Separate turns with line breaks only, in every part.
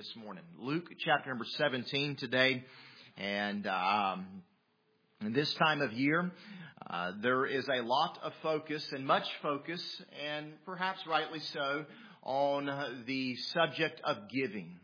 this morning. Luke chapter number 17 today. And this time of year, there is a lot of focus and much focus, and perhaps rightly so, on the subject of giving.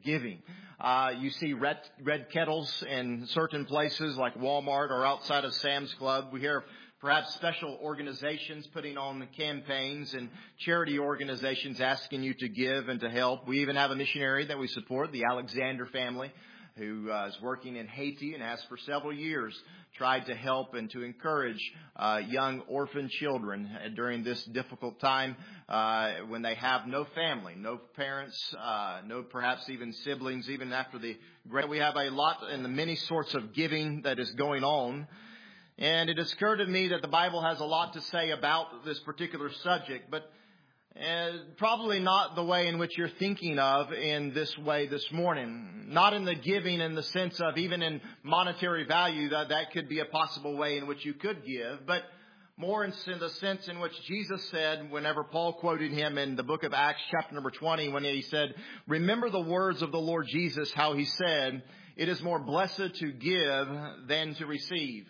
You see red kettles in certain places like Walmart or outside of Sam's Club. We hear perhaps special organizations putting on campaigns and charity organizations asking you to give and to help. We even have a missionary that we support, the Alexander family, who is working in Haiti and has for several years tried to help and to encourage young orphan children during this difficult time when they have no family, no parents, no perhaps even siblings, even after the great. We have a lot and the many sorts of giving that is going on. And it has occurred to me that the Bible has a lot to say about this particular subject, but probably not the way in which you're thinking of in this way this morning. Not in the giving in the sense of even in monetary value, that could be a possible way in which you could give, but more in the sense in which Jesus said, whenever Paul quoted him in the book of Acts chapter number 20, when he said, "Remember the words of the Lord Jesus, how he said, 'It is more blessed to give than to receive.'"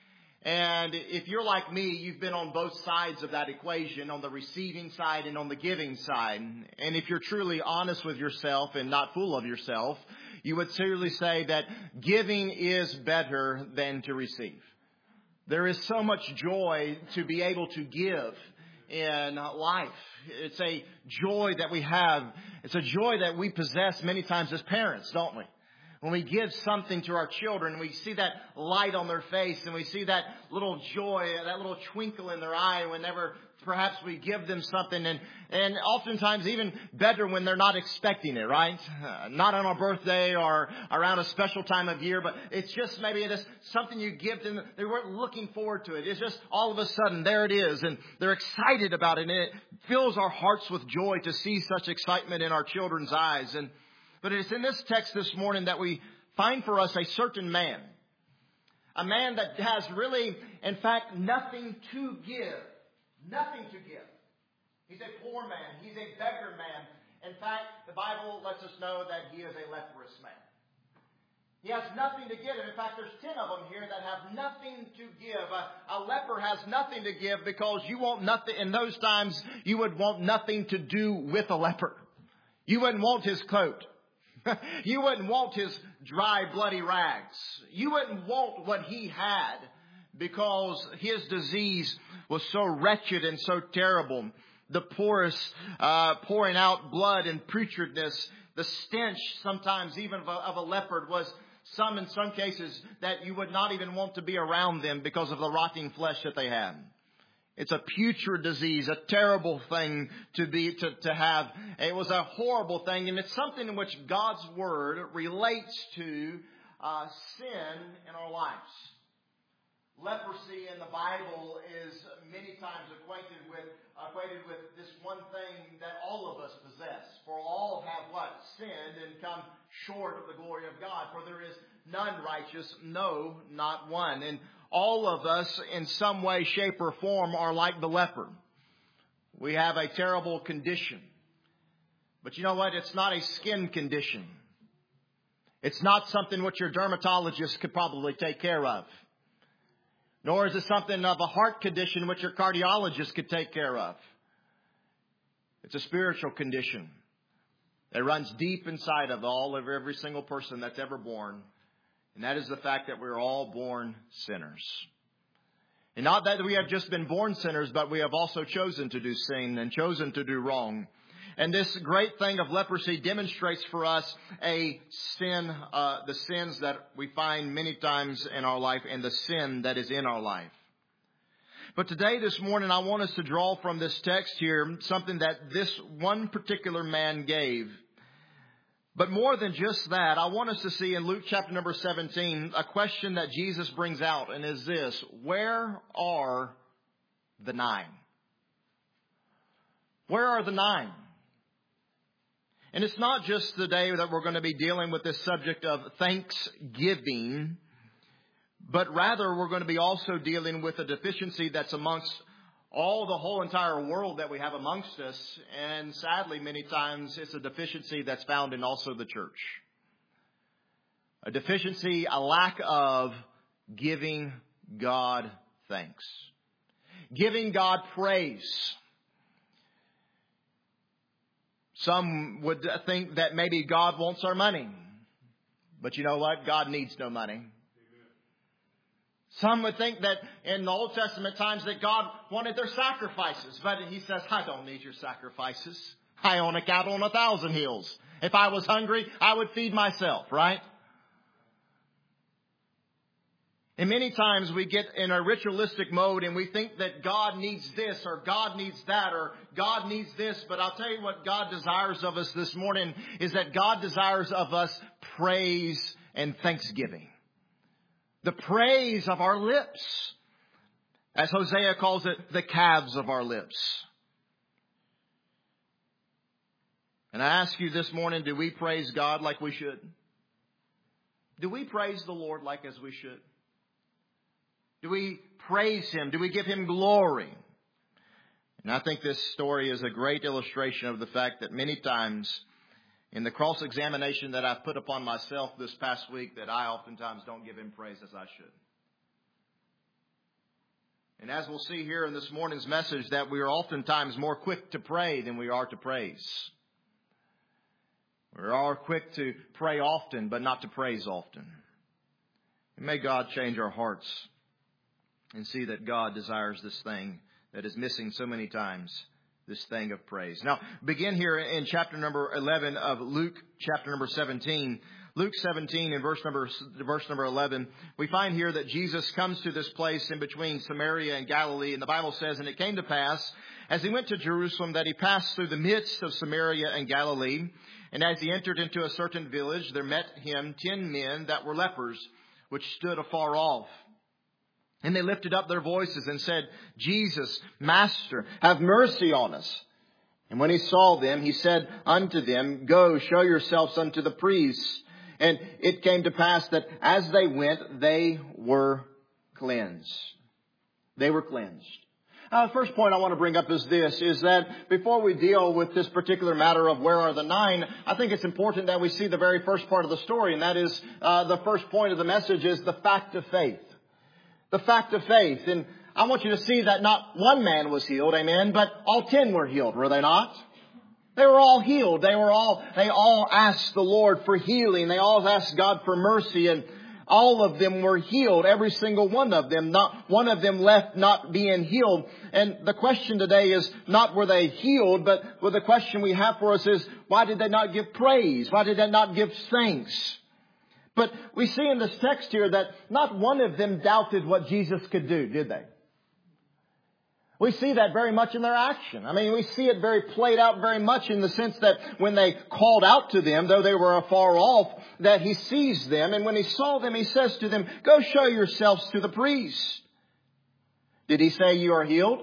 And if you're like me, you've been on both sides of that equation, on the receiving side and on the giving side. And if you're truly honest with yourself and not full of yourself, you would truly say that giving is better than to receive. There is so much joy to be able to give in life. It's a joy that we have. It's a joy that we possess many times as parents, don't we? When we give something to our children, we see that light on their face and we see that little joy, that little twinkle in their eye whenever perhaps we give them something. And oftentimes even better when they're not expecting it, right? Not on a birthday or around a special time of year, but it's just maybe it is something you give them. They weren't looking forward to it. It's just all of a sudden there it is and they're excited about it. And it fills our hearts with joy to see such excitement in our children's eyes. But it's in this text this morning that we find for us a certain man. A man that has really, in fact, nothing to give. Nothing to give. He's a poor man. He's a beggar man. In fact, the Bible lets us know that he is a leprous man. He has nothing to give. And in fact, there's 10 of them here that have nothing to give. A leper has nothing to give because you want nothing. In those times, you would want nothing to do with a leper. You wouldn't want his coat. You wouldn't want his dry, bloody rags. You wouldn't want what he had because his disease was so wretched and so terrible. The porous, pouring out blood and putridness, the stench sometimes even of a leopard was in some cases that you would not even want to be around them because of the rotting flesh that they had. It's a putrid disease, a terrible thing to have. It was a horrible thing, and it's something in which God's Word relates to sin in our lives. Leprosy in the Bible is many times equated with this one thing that all of us possess. For all have what? Sinned and come short of the glory of God. For there is none righteous, no, not one. And all of us in some way, shape, or form are like the leper. We have a terrible condition. But you know what? It's not a skin condition. It's not something which your dermatologist could probably take care of. Nor is it something of a heart condition which your cardiologist could take care of. It's a spiritual condition that runs deep inside of every single person that's ever born. And that is the fact that we're all born sinners. And not that we have just been born sinners, but we have also chosen to do sin and chosen to do wrong. And this great thing of leprosy demonstrates for us a sin, the sins that we find many times in our life and the sin that is in our life. But today, this morning, I want us to draw from this text here something that this one particular man gave. But more than just that, I want us to see in Luke chapter number 17, a question that Jesus brings out, and is this: where are the 9? Where are the 9? And it's not just the day that we're going to be dealing with this subject of thanksgiving, but rather we're going to be also dealing with a deficiency that's amongst the whole entire world that we have amongst us. And sadly, many times it's a deficiency that's found in also the church. A deficiency, a lack of giving God thanks. Giving God praise. Some would think that maybe God wants our money. But you know what? God needs no money. Some would think that in the Old Testament times that God wanted their sacrifices. But He says, I don't need your sacrifices. I own a cattle on 1,000 hills. If I was hungry, I would feed myself, right? And many times we get in a ritualistic mode and we think that God needs this or God needs that or God needs this. But I'll tell you what God desires of us this morning is that God desires of us praise and thanksgiving. The praise of our lips. As Hosea calls it, the calves of our lips. And I ask you this morning, do we praise God like we should? Do we praise the Lord like as we should? Do we praise Him? Do we give Him glory? And I think this story is a great illustration of the fact that many times in the cross-examination that I've put upon myself this past week, that I oftentimes don't give Him praise as I should. And as we'll see here in this morning's message, that we are oftentimes more quick to pray than we are to praise. We are quick to pray often, but not to praise often. And may God change our hearts and see that God desires this thing that is missing so many times, this thing of praise. Now, begin here in chapter number 11 of Luke, chapter number 17. Luke 17 and verse number 11, we find here that Jesus comes to this place in between Samaria and Galilee. And the Bible says, and it came to pass, as He went to Jerusalem, that He passed through the midst of Samaria and Galilee. And as He entered into a certain village, there met Him 10 men that were lepers, which stood afar off. And they lifted up their voices and said, Jesus, Master, have mercy on us. And when He saw them, He said unto them, Go, show yourselves unto the priests. And it came to pass that as they went, they were cleansed. They were cleansed. The first point I want to bring up is this, is that before we deal with this particular matter of where are the 9, I think it's important that we see the very first part of the story. And that is, the first point of the message is the fact of faith. The fact of faith. And I want you to see that not one man was healed, amen, but all 10 were healed, were they not? They were all healed. They all asked the Lord for healing. They all asked God for mercy, and all of them were healed. Every single one of them. Not one of them left not being healed. And the question today is not were they healed, but the question we have for us is, why did they not give praise? Why did they not give thanks? But we see in this text here that not one of them doubted what Jesus could do, did they? We see that very much in their action. I mean, we see it very played out very much in the sense that when they called out to them, though they were afar off, that He sees them. And when He saw them, He says to them, Go show yourselves to the priest. Did He say you are healed?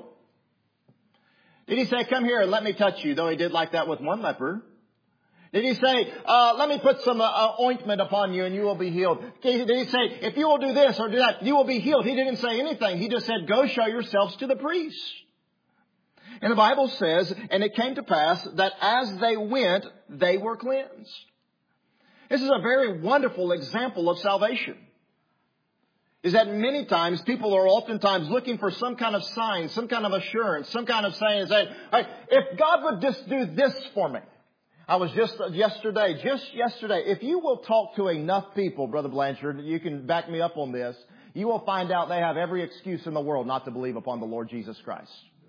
Did He say, come here and let me touch you, though He did like that with one leper? Did He say, let me put some ointment upon you and you will be healed? Did He say, if you will do this or do that, you will be healed? He didn't say anything. He just said, go show yourselves to the priest. And the Bible says, and it came to pass that as they went, they were cleansed. This is a very wonderful example of salvation. Is that many times people are oftentimes looking for some kind of sign, some kind of assurance, some kind of saying, hey, if God would just do this for me. I was just yesterday, if you will talk to enough people, Brother Blanchard, you can back me up on this, you will find out they have every excuse in the world not to believe upon the Lord Jesus Christ.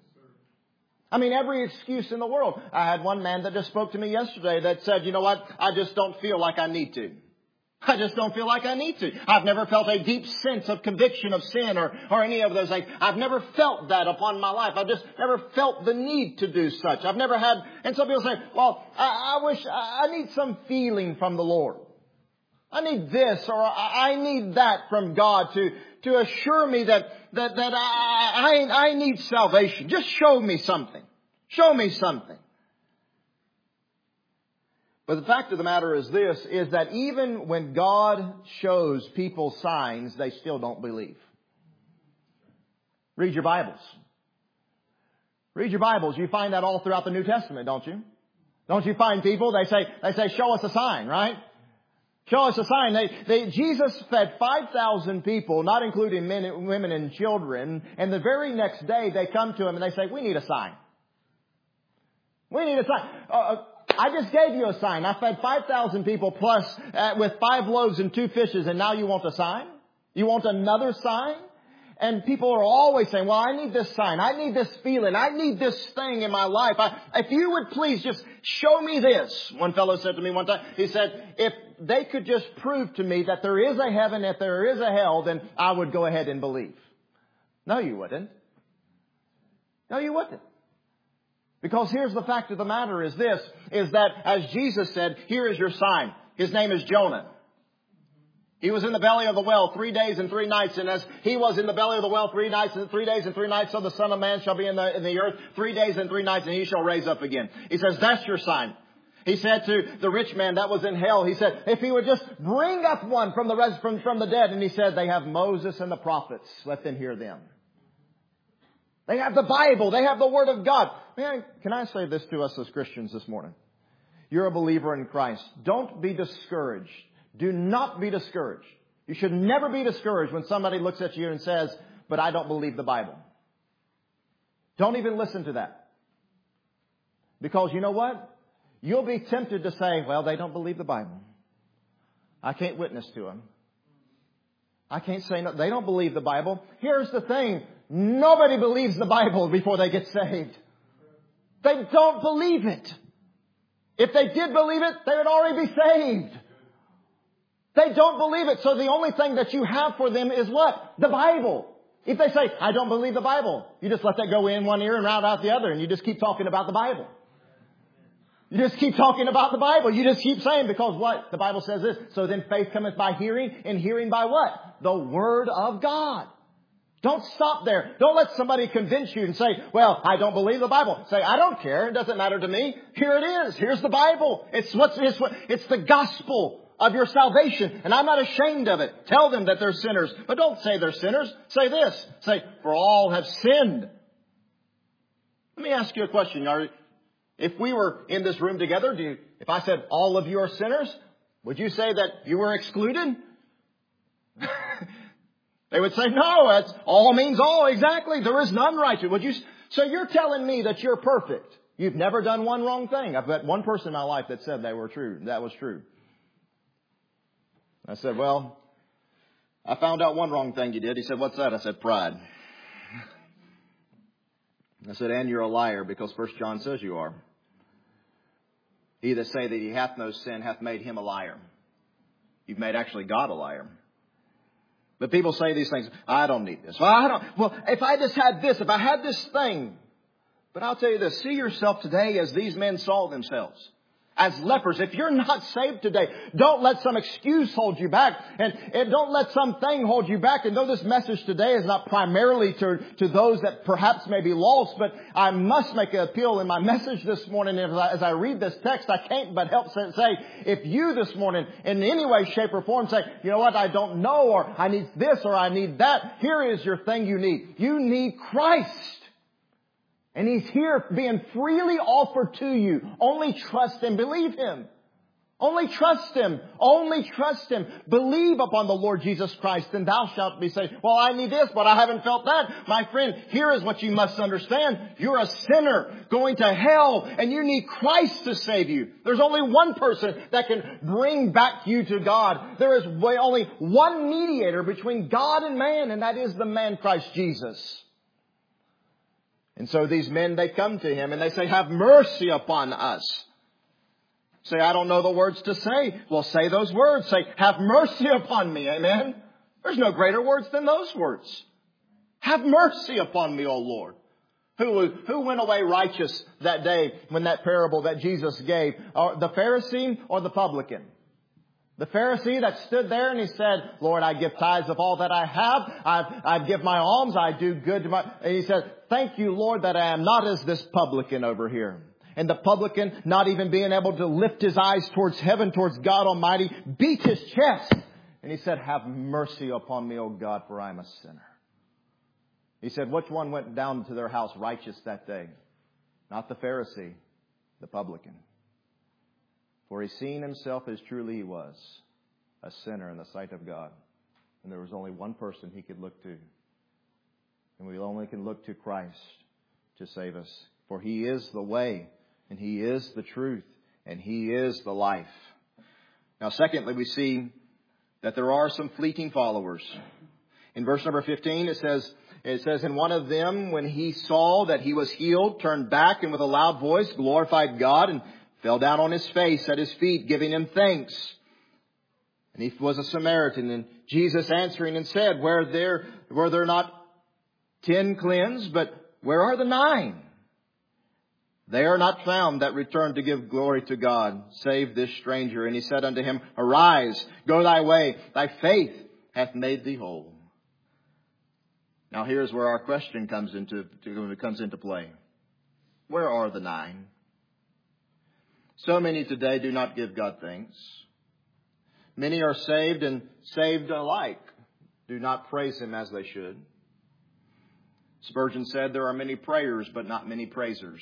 I mean, every excuse in the world. I had one man that just spoke to me yesterday that said, you know what, I just don't feel like I need to. I just don't feel like I need to. I've never felt a deep sense of conviction of sin or any of those things. I've never felt that upon my life. I've just never felt the need to do such. I've never had, and some people say, well, I wish I need some feeling from the Lord. I need this or I need that from God to assure me that I need salvation. Just show me something. Show me something. But the fact of the matter is this, is that even when God shows people signs, they still don't believe. Read your Bibles. Read your Bibles. You find that all throughout the New Testament, don't you? Don't you find people, they say, show us a sign, right? Show us a sign. Jesus fed 5,000 people, not including men, women, and children. And the very next day they come to Him and they say, we need a sign. We need a sign. I just gave you a sign. I fed 5,000 people plus with 5 loaves and 2 fishes, and now you want a sign? You want another sign? And people are always saying, well, I need this sign. I need this feeling. I need this thing in my life. If you would please just show me this. One fellow said to me one time, he said, if they could just prove to me that there is a heaven, if there is a hell, then I would go ahead and believe. No, you wouldn't. No, you wouldn't. Because here's the fact of the matter is this, is that as Jesus said, here is your sign. His name is Jonah. He was in the belly of the well 3 days and 3 nights. And as he was in the belly of the well 3 days and 3 nights, so the Son of Man shall be in the earth 3 days and 3 nights, and He shall raise up again. He says, that's your sign. He said to the rich man that was in hell, he said, if he would just bring up one from the dead. And he said, they have Moses and the prophets. Let them hear them. They have the Bible. They have the Word of God. Man, can I say this to us as Christians this morning? You're a believer in Christ. Don't be discouraged. Do not be discouraged. You should never be discouraged when somebody looks at you and says, but I don't believe the Bible. Don't even listen to that. Because you know what? You'll be tempted to say, well, they don't believe the Bible. I can't witness to them. I can't say no. They don't believe the Bible. Here's the thing. Nobody believes the Bible before they get saved. They don't believe it. If they did believe it, they would already be saved. They don't believe it. So the only thing that you have for them is what? The Bible. If they say, I don't believe the Bible, you just let that go in one ear and round out the other, and you just keep talking about the Bible. You just keep talking about the Bible. You just keep saying, because what? The Bible says this. So then faith cometh by hearing, and hearing by what? The Word of God. Don't stop there. Don't let somebody convince you and say, well, I don't believe the Bible. Say, I don't care. It doesn't matter to me. Here it is. Here's the Bible. It's the gospel of your salvation. And I'm not ashamed of it. Tell them that they're sinners. But don't say they're sinners. Say this. Say, for all have sinned. Let me ask you a question. If we were in this room together, if I said all of you are sinners, would you say that you were excluded? They would say, no, that's all means all. Exactly. There is none righteous. So you're telling me that you're perfect. You've never done one wrong thing. I've met one person in my life that said that was true. I said, well, I found out one wrong thing you did. He said, what's that? I said, pride. I said, and you're a liar, because 1 John says you are. He that say that he hath no sin hath made him a liar. You've made actually God a liar. But people say these things, I don't need this. Well, if I just had this, if I had this thing. But I'll tell you this, see yourself today as these men saw themselves. As lepers. If you're not saved today, don't let some excuse hold you back. And don't let something hold you back. And though this message today is not primarily to those that perhaps may be lost, but I must make an appeal in my message this morning. As I read this text, I can't but help say, if you this morning in any way, shape or form say, you know what, I don't know, or I need this, or I need that. Here is your thing you need. You need Christ. And He's here being freely offered to you. Only trust and believe Him. Only trust Him. Only trust Him. Believe upon the Lord Jesus Christ, and thou shalt be saved. Well, I need this, but I haven't felt that. My friend, here is what you must understand. You're a sinner going to hell, and you need Christ to save you. There's only one person that can bring back you to God. There is only one mediator between God and man, and that is the man Christ Jesus. And so these men, they come to Him and they say, have mercy upon us. Say, I don't know the words to say. Well, say those words. Say, have mercy upon me. Amen. There's no greater words than those words. Have mercy upon me, O Lord. Who went away righteous that day when that parable that Jesus gave? The Pharisee or the publican? The Pharisee that stood there and he said, Lord, I give tithes of all that I have. I give my alms. I do good to my... And he said, thank you, Lord, that I am not as this publican over here. And the publican, not even being able to lift his eyes towards heaven, towards God Almighty, beat his chest. And he said, have mercy upon me, O God, for I am a sinner. He said, which one went down to their house righteous that day? not the Pharisee, the publican. For he seen himself as truly he was, a sinner in the sight of God. And there was only one person he could look to. And we only can look to Christ to save us. For He is the way, and He is the truth, and He is the life. Now, secondly, we see that there are some fleeting followers. In verse number 15, it says, and one of them, when he saw that he was healed, turned back and with a loud voice glorified God and fell down on his face at his feet, giving Him thanks. And he was a Samaritan. And Jesus answering and said, were there not 10 cleansed, but where are the 9? They are not found that returned to give glory to God, save this stranger. And He said unto him, arise, go thy way, thy faith hath made thee whole. Now here's where our question comes into play. Where are the 9? So many today do not give God thanks. Many are saved and saved alike, do not praise Him as they should. Spurgeon said there are many prayers, but not many praisers.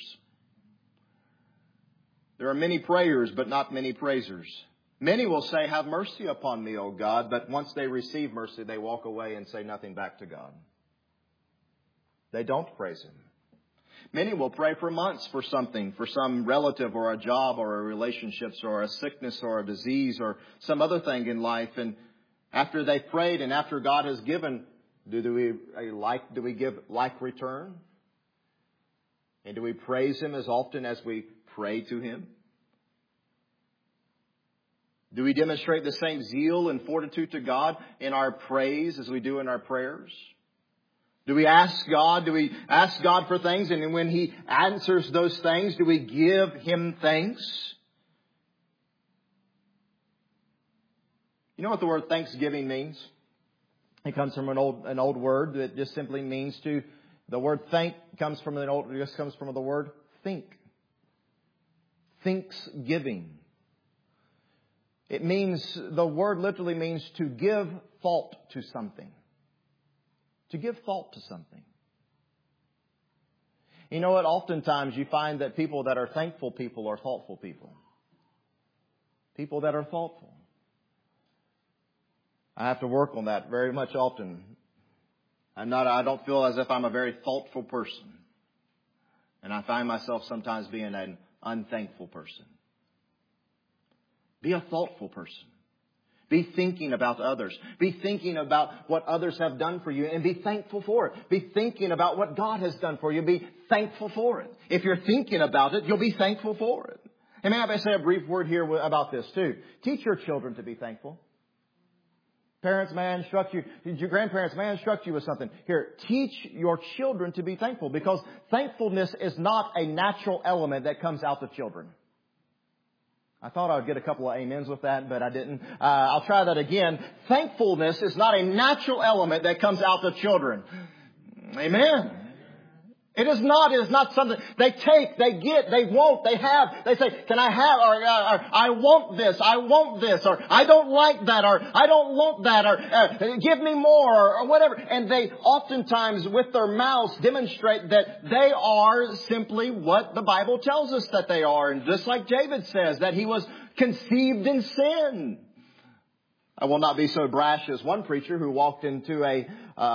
There are many prayers, but not many praisers. Many will say, have mercy upon me, O God, but once they receive mercy, they walk away and say nothing back to God. They don't praise Him. Many will pray for months for something, for some relative or a job or a relationships or a sickness or a disease or some other thing in life. And after they've prayed and after God has given, do we give like return? And do we praise Him as often as we pray to Him? Do we demonstrate the same zeal and fortitude to God in our praise as we do in our prayers? Do we ask God? Do we ask God for things? And when He answers those things, do we give Him thanks? You know what the word thanksgiving means? It comes from an old word that just simply means to. The word thank comes from the word think. Thanksgiving. It means, the word literally means to give thought to something. To give thought to something. You know what? Oftentimes you find that people that are thankful people are thoughtful people. People that are thoughtful. I have to work on that very much often. I don't feel as if I'm a very thoughtful person. And I find myself sometimes being an unthankful person. Be a thoughtful person. Be thinking about others. Be thinking about what others have done for you and be thankful for it. Be thinking about what God has done for you. Be thankful for it. If you're thinking about it, you'll be thankful for it. And may I say a brief word here about this too. Teach your children to be thankful. Parents, may I instruct you. Your grandparents, may I instruct you with something. Here, teach your children to be thankful because thankfulness is not a natural element that comes out of children. I thought I would get a couple of amens with that, but I didn't. I'll try that again. Thankfulness is not a natural element that comes out of children. Amen. It is not something they take, they get, they want, they have. They say, can I have, or I want this, or I don't like that, or I don't want that, or give me more, or whatever. And they oftentimes with their mouths demonstrate that they are simply what the Bible tells us that they are. And just like David says, that he was conceived in sin. I will not be so brash as one preacher who walked into a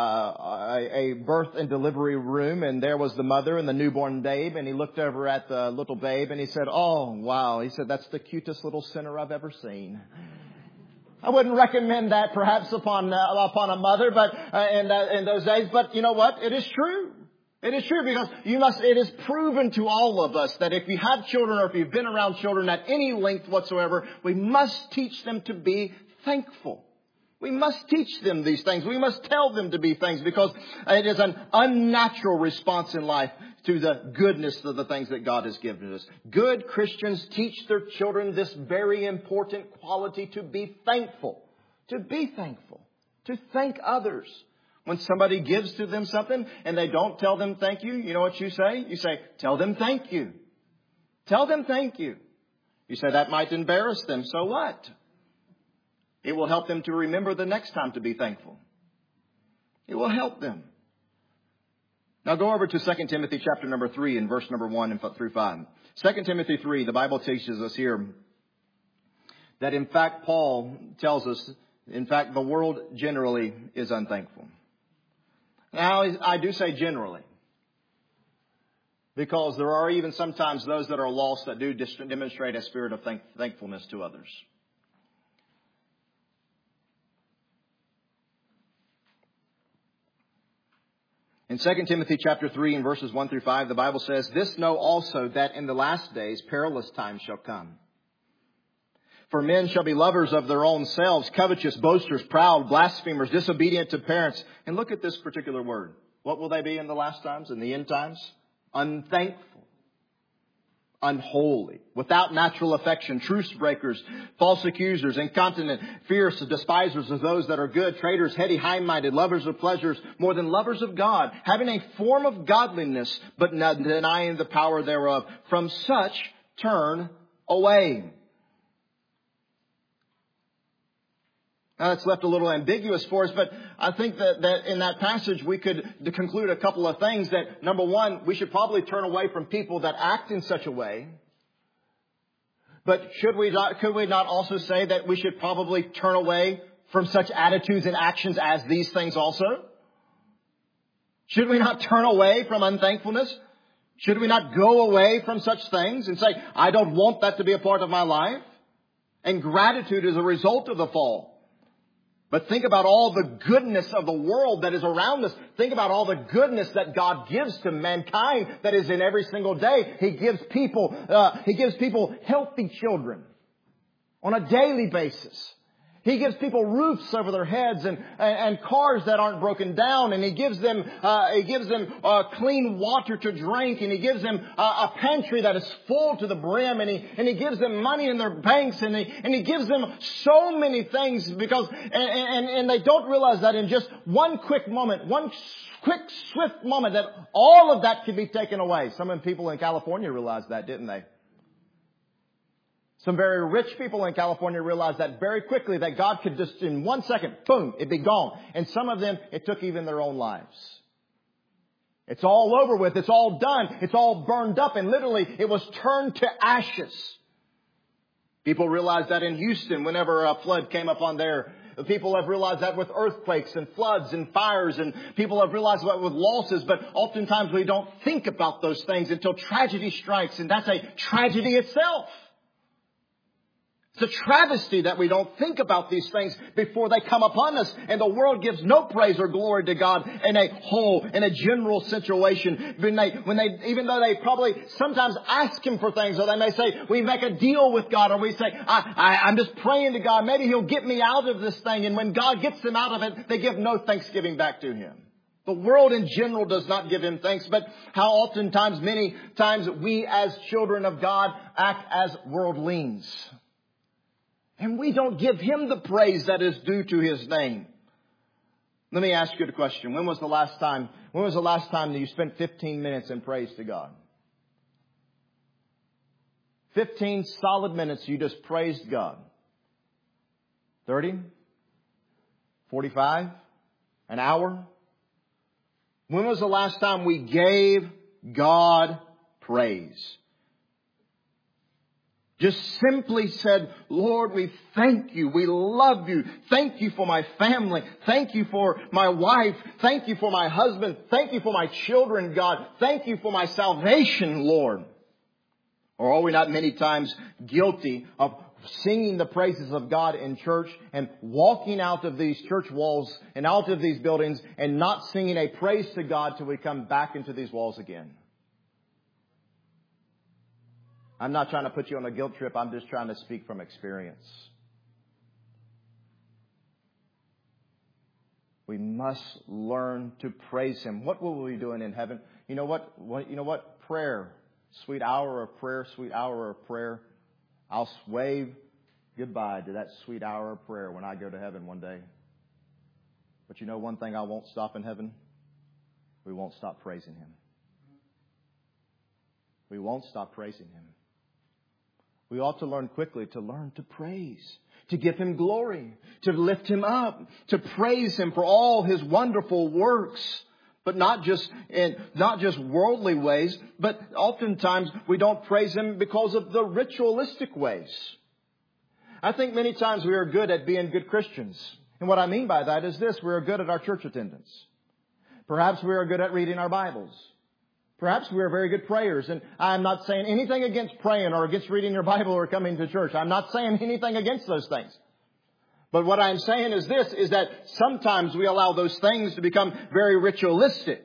birth and delivery room, and there was the mother and the newborn babe, and he looked over at the little babe and he said, "Oh, wow." He said, "That's the cutest little sinner I've ever seen." I wouldn't recommend that perhaps upon a mother, but in those days. But you know what? It is true. It is true because it is proven to all of us that if you have children or if you've been around children at any length whatsoever, we must teach them to be thankful. We must teach them these things. We must tell them to be things because it is an unnatural response in life to the goodness of the things that God has given us. Good Christians teach their children this very important quality to be thankful. To be thankful. To thank others. When somebody gives to them something and they don't tell them thank you, you know what you say? You say, tell them thank you. Tell them thank you. You say that might embarrass them. So what? It will help them to remember the next time to be thankful. It will help them.
Now go over to 2 Timothy chapter number 3 and verse number 1 and through 5. 2 Timothy 3, the Bible teaches us here that in fact Paul tells us, in fact, the world generally is unthankful. Now, I do say generally, because there are even sometimes those that are lost that do demonstrate a spirit of thankfulness to others. In 2 Timothy chapter 3 and verses 1 through 5, the Bible says, "This know also that in the last days perilous times shall come. For men shall be lovers of their own selves, covetous, boasters, proud, blasphemers, disobedient to parents." And look at this particular word. What will they be in the last times, in the end times? Unthankful, unholy, without natural affection, truce breakers, false accusers, incontinent, fierce, despisers of those that are good, traitors, heady, high-minded, lovers of pleasures more than lovers of God, having a form of godliness, but not denying the power thereof. From such turn away. Now, that's left a little ambiguous for us, but I think that in that passage we could conclude a couple of things. That, number one, we should probably turn away from people that act in such a way. But could we not also say that we should probably turn away from such attitudes and actions as these things also? Should we not turn away from unthankfulness? Should we not go away from such things and say, I don't want that to be a part of my life? And gratitude is a result of the fall. But think about all the goodness of the world that is around us. Think about all the goodness that God gives to mankind that is in every single day. He gives people healthy children on a daily basis. He gives people roofs over their heads and cars that aren't broken down. And He gives them clean water to drink. And He gives them a pantry that is full to the brim. And He gives them money in their banks. And He gives them so many things because, and they don't realize that in just one quick moment, one quick, swift moment, that all of that could be taken away. Some of the people in California realized that, didn't they? Some very rich people in California realized that very quickly, that God could just in 1 second, boom, it'd be gone. And some of them, it took even their own lives. It's all over with. It's all done. It's all burned up. And literally, it was turned to ashes. People realized that in Houston, whenever a flood came upon there. People have realized that with earthquakes and floods and fires. And people have realized that with losses. But oftentimes we don't think about those things until tragedy strikes. And that's a tragedy itself. It's a travesty that we don't think about these things before they come upon us. And the world gives no praise or glory to God in a general situation. Even though they probably sometimes ask Him for things, or they may say, we make a deal with God, or we say, I'm just praying to God. Maybe He'll get me out of this thing. And when God gets them out of it, they give no thanksgiving back to Him. The world in general does not give Him thanks, but how oftentimes, many times, we as children of God act as worldlings. And we don't give Him the praise that is due to His name. Let me ask you a question. When was the last time that you spent 15 minutes in praise to God? 15 solid minutes you just praised God. 30? 45? An hour? When was the last time we gave God praise? Just simply said, Lord, we thank You. We love You. Thank You for my family. Thank You for my wife. Thank You for my husband. Thank You for my children, God. Thank You for my salvation, Lord. Or are we not many times guilty of singing the praises of God in church and walking out of these church walls and out of these buildings and not singing a praise to God till we come back into these walls again? I'm not trying to put you on a guilt trip. I'm just trying to speak from experience. We must learn to praise Him. What will we be doing in heaven? You know what? Prayer. Sweet hour of prayer, sweet hour of prayer. I'll wave goodbye to that sweet hour of prayer when I go to heaven one day. But you know one thing I won't stop in heaven? We won't stop praising Him. We won't stop praising Him. We ought to learn quickly to learn to praise, to give Him glory, to lift Him up, to praise Him for all His wonderful works. But not just worldly ways, but oftentimes we don't praise Him because of the ritualistic ways. I think many times we are good at being good Christians. And what I mean by that is this: we are good at our church attendance. Perhaps we are good at reading our Bibles. Perhaps we are very good prayers. And I'm not saying anything against praying or against reading your Bible or coming to church. I'm not saying anything against those things. But what I'm saying is this, is that sometimes we allow those things to become very ritualistic.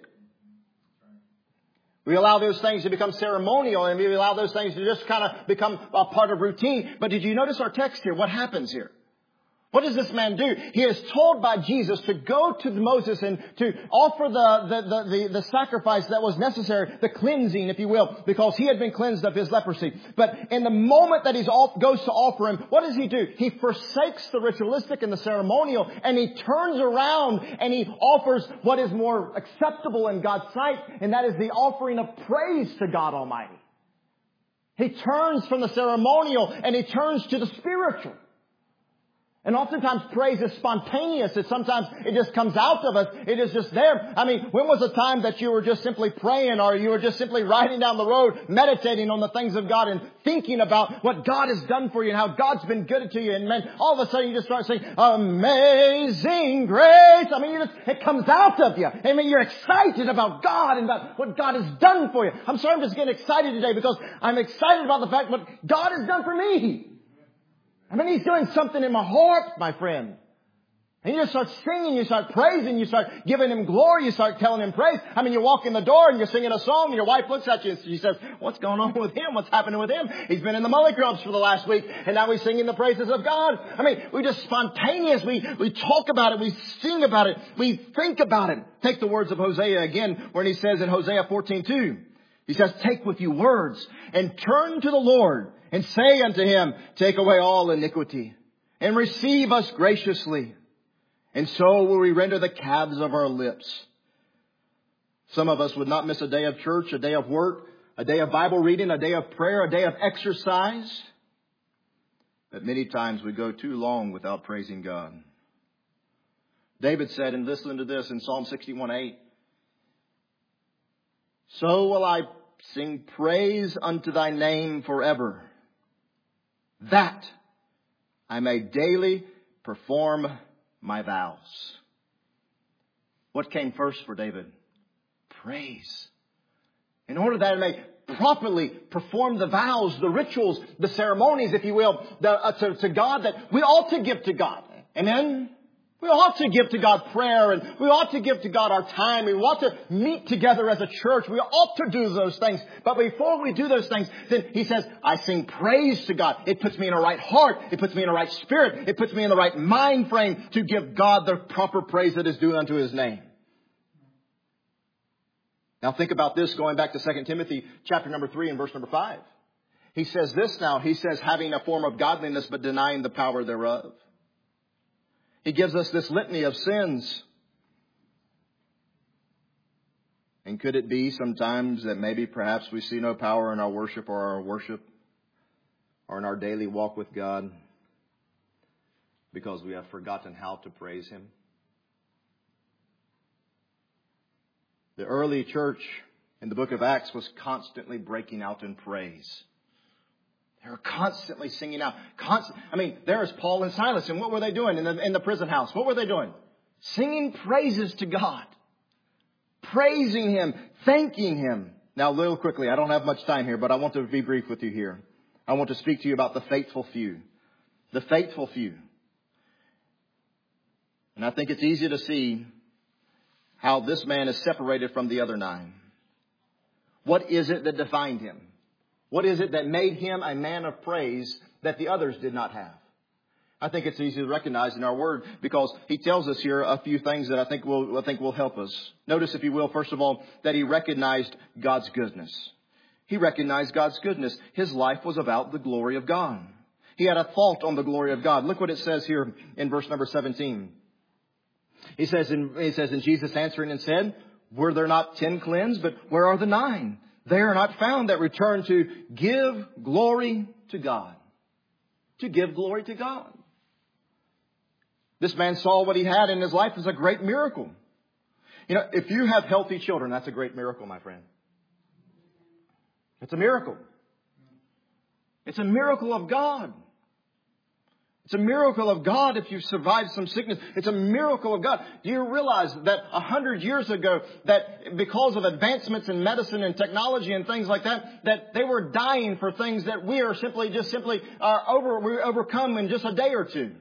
We allow those things to become ceremonial, and we allow those things to just kind of become a part of routine. But did you notice our text here? What happens here? What does this man do? He is told by Jesus to go to Moses and to offer the sacrifice that was necessary, the cleansing, if you will, because he had been cleansed of his leprosy. But in the moment that he goes to offer him, what does he do? He forsakes the ritualistic and the ceremonial, and he turns around and he offers what is more acceptable in God's sight, and that is the offering of praise to God Almighty. He turns from the ceremonial and he turns to the spiritual. And oftentimes praise is spontaneous. Sometimes it just comes out of us. It is just there. I mean, when was the time that you were just simply praying, or you were just simply riding down the road, meditating on the things of God and thinking about what God has done for you and how God's been good to you? And man, all of a sudden you just start saying, "Amazing grace." I mean, it comes out of you. I mean, you're excited about God and about what God has done for you. I'm sorry, I'm just getting excited today because I'm excited about the fact what God has done for me. I mean, He's doing something in my heart, my friend. And you just start singing, you start praising, you start giving Him glory, you start telling Him praise. I mean, you walk in the door and you're singing a song and your wife looks at you and she says, "What's going on with him? What's happening with him? He's been in the Mully Clubs for the last week and now he's singing the praises of God." I mean, we're just spontaneous. We talk about it. We sing about it. We think about it. Take the words of Hosea again, where he says in Hosea 14:2, he says, "Take with you words and turn to the Lord and say unto Him, take away all iniquity and receive us graciously. And so will we render the calves of our lips." Some of us would not miss a day of church, a day of work, a day of Bible reading, a day of prayer, a day of exercise. But many times we go too long without praising God. David said, and listen to this in Psalm 61:8, "So will I sing praise unto thy name forever, that I may daily perform my vows." What came first for David? Praise. In order that I may properly perform the vows, the rituals, the ceremonies, if you will, to God that we ought to give to God. Amen? We ought to give to God prayer, and we ought to give to God our time. We ought to meet together as a church. We ought to do those things. But before we do those things, then he says, I sing praise to God. It puts me in a right heart. It puts me in a right spirit. It puts me in the right mind frame to give God the proper praise that is due unto His name. Now think about this, going back to 2 Timothy chapter number 3 and verse number 5. He says this now. He says, having a form of godliness but denying the power thereof. He gives us this litany of sins. And could it be sometimes that maybe perhaps we see no power in our worship or in our daily walk with God because we have forgotten how to praise Him? The early church in the book of Acts was constantly breaking out in praise. They were constantly singing out. There is Paul and Silas. And what were they doing in the prison house? What were they doing? Singing praises to God. Praising Him. Thanking Him. Now, a little quickly, I don't have much time here, but I want to be brief with you here. I want to speak to you about the faithful few. The faithful few. And I think it's easy to see how this man is separated from the other 9. What is it that defined him? What is it that made him a man of praise that the others did not have? I think it's easy to recognize in our word because he tells us here a few things that I think will help us. Notice, if you will, first of all, that he recognized God's goodness. He recognized God's goodness. His life was about the glory of God. He had a thought on the glory of God. Look what it says here in verse number 17. He says, and Jesus answering and said, "Were there not 10 cleansed? But where are the 9? They are not found that return to give glory to God." To give glory to God. This man saw what he had in his life as a great miracle. You know, if you have healthy children, that's a great miracle, my friend. It's a miracle. It's a miracle of God. It's a miracle of God if you've survived some sickness. It's a miracle of God. Do you realize that 100 years ago, that because of advancements in medicine and technology and things like that, that they were dying for things that we are simply we overcome in just a day or two?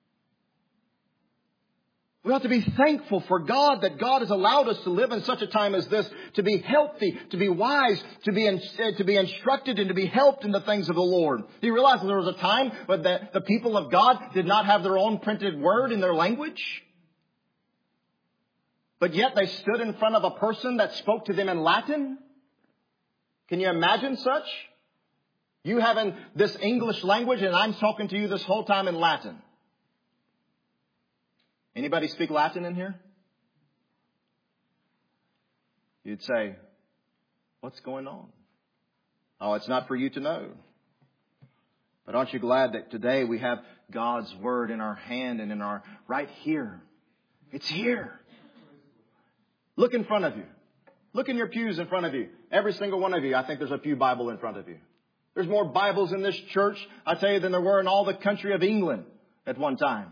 We ought to be thankful for God that God has allowed us to live in such a time as this, to be healthy, to be wise, to be instructed and to be helped in the things of the Lord. Do you realize that there was a time when the people of God did not have their own printed word in their language? But yet they stood in front of a person that spoke to them in Latin? Can you imagine such? You having this English language and I'm talking to you this whole time in Latin. Anybody speak Latin in here? You'd say, what's going on? Oh, it's not for you to know. But aren't you glad that today we have God's Word in our hand and in our right here? It's here. Look in front of you. Look in your pews in front of you. Every single one of you, I think there's a pew Bible in front of you. There's more Bibles in this church, I tell you, than there were in all the country of England at one time.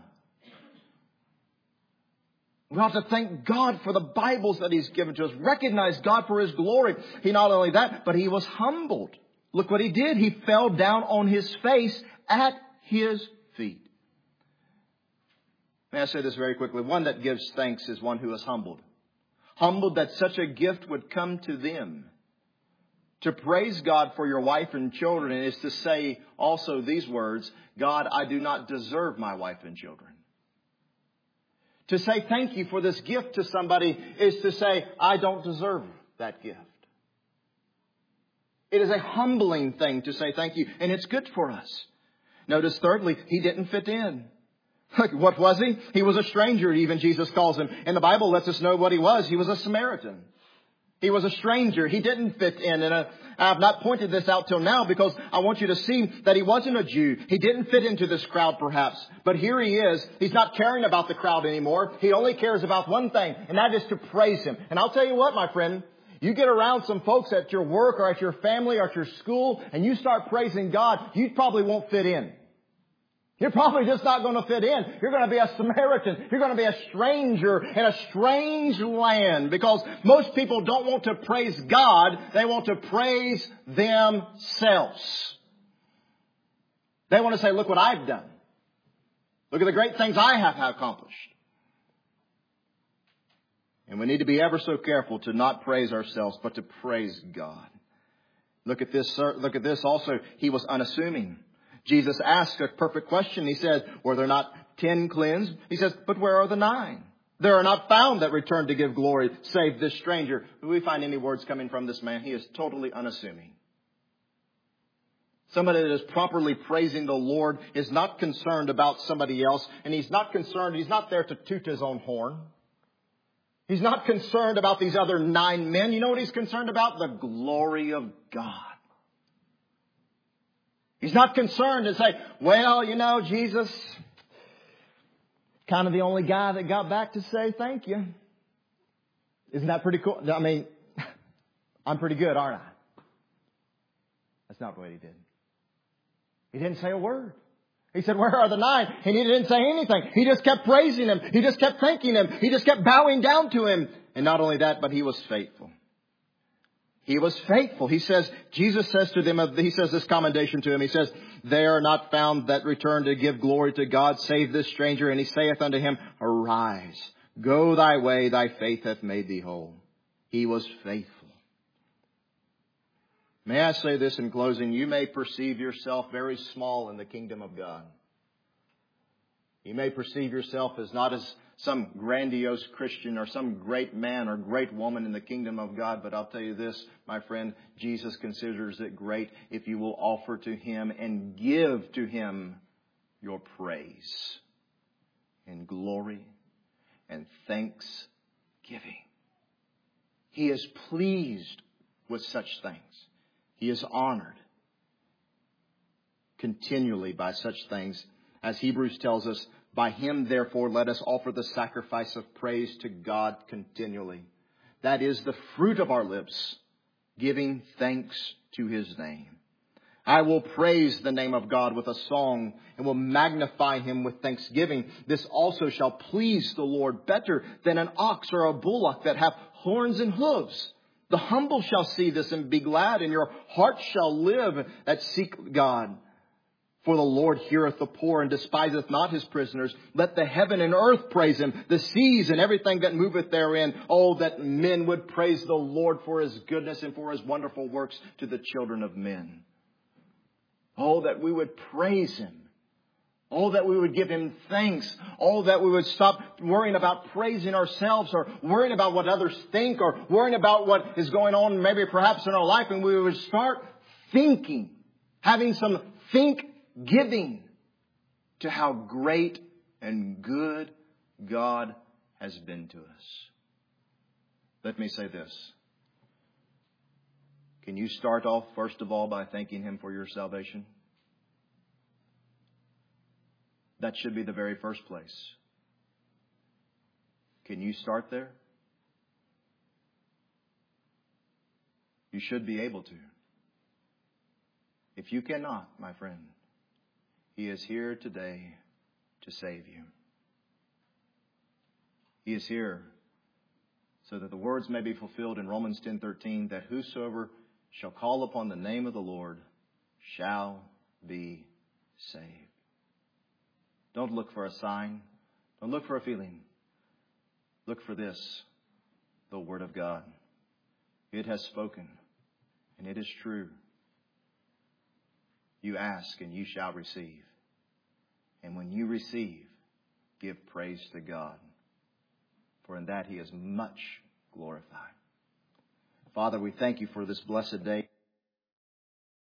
We ought to thank God for the Bibles that He's given to us. Recognize God for His glory. He not only that, but He was humbled. Look what He did. He fell down on His face at His feet. May I say this very quickly? One that gives thanks is one who is humbled. Humbled that such a gift would come to them. To praise God for your wife and children is to say also these words, God, I do not deserve my wife and children. To say thank you for this gift to somebody is to say, I don't deserve that gift. It is a humbling thing to say thank you, and it's good for us. Notice thirdly, he didn't fit in. What was he? He was a stranger, even Jesus calls him. And the Bible lets us know what he was. He was a Samaritan. He was a stranger. He didn't fit in. And I have not pointed this out till now because I want you to see that he wasn't a Jew. He didn't fit into this crowd perhaps. But here he is. He's not caring about the crowd anymore. He only cares about one thing, and that is to praise Him. And I'll tell you what, my friend. You get around some folks at your work or at your family or at your school and you start praising God, you probably won't fit in. You're probably just not going to fit in. You're going to be a Samaritan. You're going to be a stranger in a strange land because most people don't want to praise God. They want to praise themselves. They want to say, look what I've done. Look at the great things I have accomplished. And we need to be ever so careful to not praise ourselves, but to praise God. Look at this also. He was unassuming. Jesus asked a perfect question. He said, were there not 10 cleansed? He says, but where are the 9? There are not found that return to give glory, save this stranger. Do we find any words coming from this man? He is totally unassuming. Somebody that is properly praising the Lord is not concerned about somebody else. And he's not there to toot his own horn. He's not concerned about these other 9 men. You know what he's concerned about? The glory of God. He's not concerned to say, well, you know, Jesus, kind of the only guy that got back to say thank you. Isn't that pretty cool? I mean, I'm pretty good, aren't I? That's not what he did. He didn't say a word. He said, where are the 9? And he didn't say anything. He just kept praising Him. He just kept thanking Him. He just kept bowing down to Him. And not only that, but he was faithful. He was faithful. He says, Jesus says to them, he says this commendation to him. He says, they are not found that return to give glory to God, save this stranger. And he saith unto him, arise, go thy way, thy faith hath made thee whole. He was faithful. May I say this in closing? You may perceive yourself very small in the kingdom of God. You may perceive yourself as not as some grandiose Christian or some great man or great woman in the kingdom of God. But I'll tell you this, my friend, Jesus considers it great if you will offer to Him and give to Him your praise and glory and thanksgiving. He is pleased with such things. He is honored continually by such things. As Hebrews tells us, By Him, therefore, let us offer the sacrifice of praise to God continually. That is the fruit of our lips, giving thanks to His name. I will praise the name of God with a song and will magnify Him with thanksgiving. This also shall please the Lord better than an ox or a bullock that have horns and hooves. The humble shall see this and be glad, and your heart shall live that seek God. For the Lord heareth the poor and despiseth not his prisoners. Let the heaven and earth praise Him, the seas and everything that moveth therein. Oh, that men would praise the Lord for His goodness and for His wonderful works to the children of men. Oh, that we would praise Him. Oh, that we would give Him thanks. Oh, that we would stop worrying about praising ourselves or worrying about what others think or worrying about what is going on maybe perhaps in our life. And we would start thinking, having some giving to how great and good God has been to us. Let me say this. Can you start off, first of all, by thanking Him for your salvation? That should be the very first place. Can you start there? You should be able to. If you cannot, my friend, He is here today to save you. He is here so that the words may be fulfilled in Romans 10:13, that whosoever shall call upon the name of the Lord shall be saved. Don't look for a sign. Don't look for a feeling. Look for this, the Word of God. It has spoken, and it is true. You ask, and you shall receive. And when you receive, give praise to God, for in that He is much glorified. Father, we thank You for this blessed day.